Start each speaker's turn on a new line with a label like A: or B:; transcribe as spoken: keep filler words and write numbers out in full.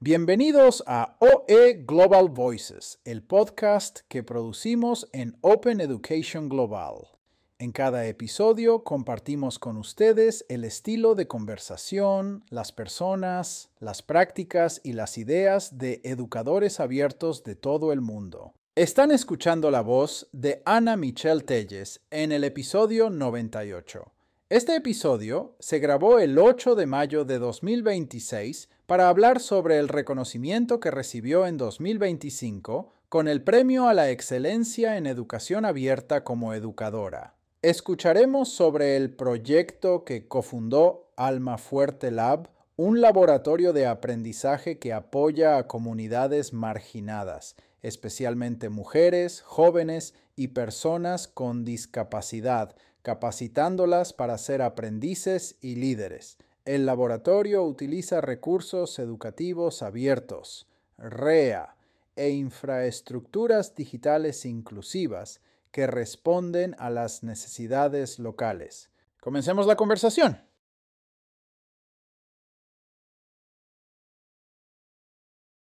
A: Bienvenidos a O E Global Voices, el podcast que producimos en Open Education Global. En cada episodio compartimos con ustedes el estilo de conversación, las personas, las prácticas y las ideas de educadores abiertos de todo el mundo. Están escuchando la voz de Ana Michelle Telles en el episodio noventa y ocho. Este episodio se grabó el ocho de mayo de dos mil veintiséis para hablar sobre el reconocimiento que recibió en dos mil veinticinco con el Premio a la Excelencia en Educación Abierta como Educadora. Escucharemos sobre el proyecto que cofundó Alma Fuerte Lab, un laboratorio de aprendizaje que apoya a comunidades marginadas, especialmente mujeres, jóvenes y personas con discapacidad, capacitándolas para ser aprendices y líderes. El laboratorio utiliza recursos educativos abiertos, R E A, e infraestructuras digitales inclusivas que responden a las necesidades locales. Comencemos la conversación.